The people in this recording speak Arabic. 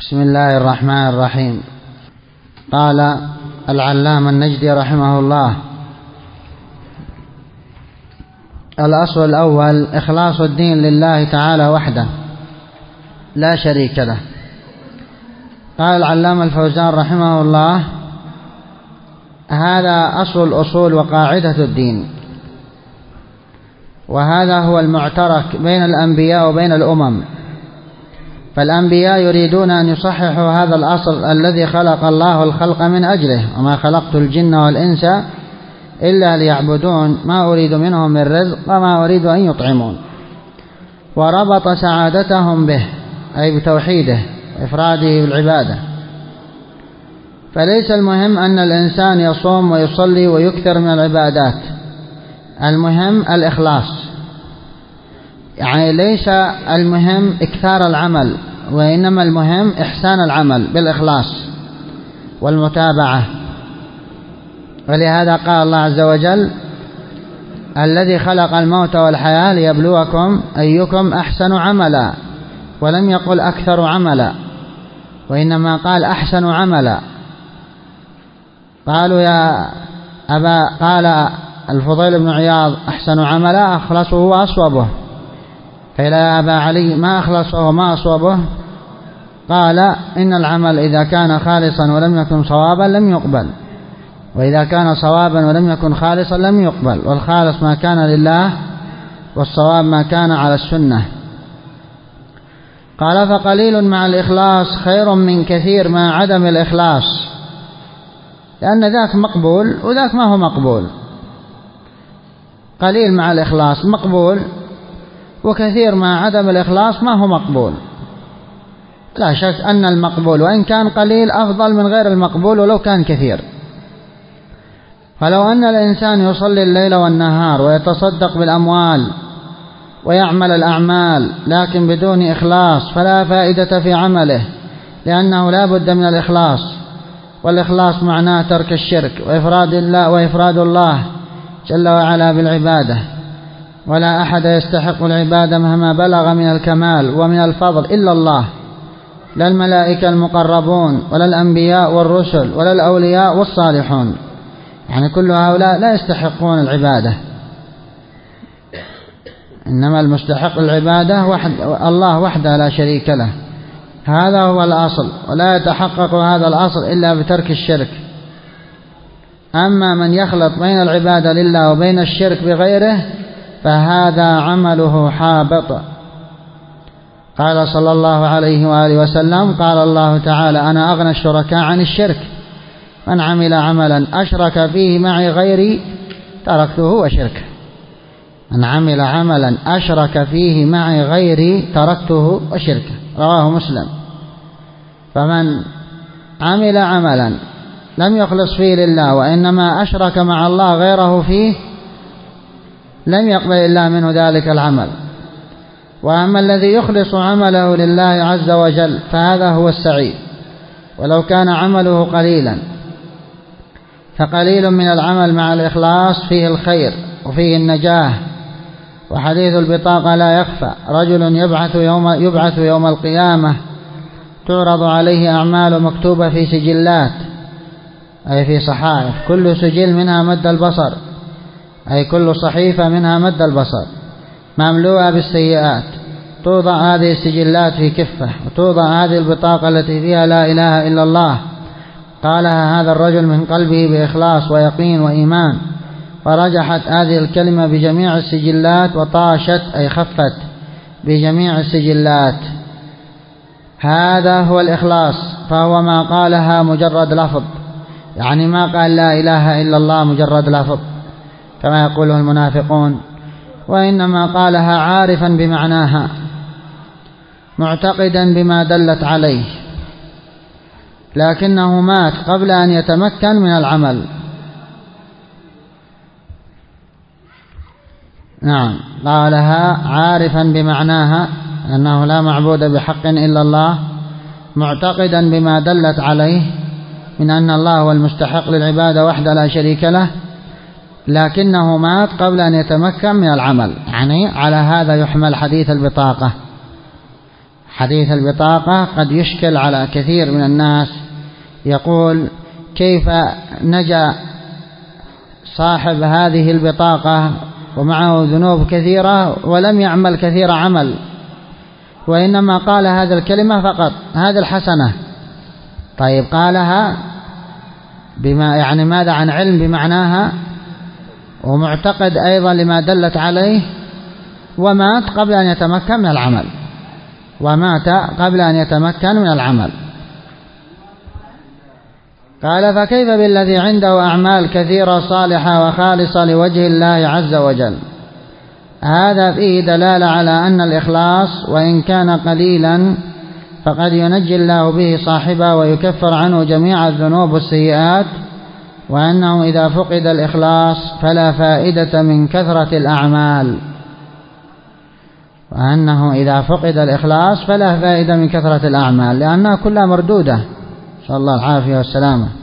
بسم الله الرحمن الرحيم. قال العلامة النجدي رحمه الله: الأصل الأول إخلاص الدين لله تعالى وحده لا شريك له. قال العلامة الفوزان رحمه الله: هذا أصل الأصول وقاعدة الدين، وهذا هو المعترك بين الأنبياء وبين الأمم. فالأنبياء يريدون أن يصححوا هذا الأصل الذي خلق الله الخلق من أجله: وما خلقت الجن والإنس إلا ليعبدون ما أريد منهم من رزق وما أريد أن يطعمون. وربط سعادتهم به، أي بتوحيده وإفراده بالعبادة. فليس المهم أن الإنسان يصوم ويصلي ويكثر من العبادات، المهم الإخلاص. يعني ليس المهم إكثار العمل، وإنما المهم إحسان العمل بالإخلاص والمتابعة. ولهذا قال الله عز وجل: الذي خلق الموت والحياة ليبلوكم أيكم أحسن عملا، ولم يقل أكثر عملا، وإنما قال أحسن عملا. قالوا يا أبا، قال الفضيل بن عياض: أحسن عملا أخلصه وأصوبه. قيل يا أبا علي: ما أخلصه وما أصوبه؟ قال: إن العمل إذا كان خالصا ولم يكن صوابا لم يقبل، وإذا كان صوابا ولم يكن خالصا لم يقبل، والخالص ما كان لله، والصواب ما كان على السنة. قال: فقليل مع الإخلاص خير من كثير مع عدم الإخلاص، لأن ذاك مقبول وذاك ما هو مقبول. قليل مع الإخلاص مقبول، وكثير مع عدم الإخلاص ما هو مقبول. لا شك أن المقبول وإن كان قليل أفضل من غير المقبول ولو كان كثير. فلو أن الإنسان يصلي الليل والنهار ويتصدق بالأموال ويعمل الأعمال لكن بدون إخلاص فلا فائدة في عمله، لأنه لا بد من الإخلاص. والإخلاص معناه ترك الشرك وإفراد الله جل وعلا بالعبادة. ولا أحد يستحق العبادة مهما بلغ من الكمال ومن الفضل إلا الله، لا الملائكة المقربون ولا الأنبياء والرسل ولا الأولياء والصالحون، يعني كل هؤلاء لا يستحقون العبادة، إنما المستحق العبادة الله وحده لا شريك له. هذا هو الأصل، ولا يتحقق هذا الأصل إلا بترك الشرك. أما من يخلط بين العبادة لله وبين الشرك بغيره فهذا عمله حابط. قال صلى الله عليه وآله وسلم: قال الله تعالى: أنا أغنى الشركاء عن الشرك، من عمل عملا أشرك فيه معي غيري تركته وشركه. من عمل عملا أشرك فيه معي غيري تركته وشركه، رواه مسلم. فمن عمل عملا لم يخلص فيه لله وإنما أشرك مع الله غيره فيه لم يقبل الله منه ذلك العمل. وأما الذي يخلص عمله لله عز وجل فهذا هو السعيد، ولو كان عمله قليلا. فقليل من العمل مع الإخلاص فيه الخير وفيه النجاة. وحديث البطاقة لا يخفى: رجل يبعث يوم القيامة تعرض عليه أعمال مكتوبة في سجلات، أي في صحائف، كل سجل منها مد البصر، أي كل صحيفة منها مد البصر، مملوءة بالسيئات. توضع هذه السجلات في كفة، وتوضع هذه البطاقة التي فيها لا إله إلا الله قالها هذا الرجل من قلبه بإخلاص ويقين وإيمان، فرجحت هذه الكلمة بجميع السجلات وطاشت، أي خفت بجميع السجلات. هذا هو الإخلاص، فهو ما قالها مجرد لفظ، يعني ما قال لا إله إلا الله مجرد لفظ كما يقوله المنافقون، وإنما قالها عارفا بمعناها معتقدا بما دلت عليه، لكنه مات قبل أن يتمكن من العمل. نعم، قالها عارفا بمعناها أنه لا معبود بحق إلا الله، معتقدا بما دلت عليه من أن الله هو المستحق للعبادة وحده لا شريك له، لكنه مات قبل أن يتمكن من العمل. يعني على هذا يحمل حديث البطاقة. حديث البطاقة قد يشكل على كثير من الناس، يقول كيف نجا صاحب هذه البطاقة ومعه ذنوب كثيرة ولم يعمل كثير عمل، وإنما قال هذا الكلمة فقط، هذه الحسنة. طيب قالها بما يعني ماذا؟ عن علم بمعناها، ومعتقد أيضا لما دلت عليه، ومات قبل أن يتمكن من العمل، ومات قبل أن يتمكن من العمل. قال فكيف بالذي عنده أعمال كثيرة صالحة وخالصة لوجه الله عز وجل؟ هذا فيه دلالة على أن الإخلاص وإن كان قليلا فقد ينجي الله به صاحبه ويكفر عنه جميع الذنوب والسيئات، وأنه إذا فقد الإخلاص فلا فائدة من كثرة الأعمال، وأنه إذا فقد الإخلاص فلا فائدة من كثرة الأعمال، لأنها كلها مردودة. نسأل الله العافية والسلامة.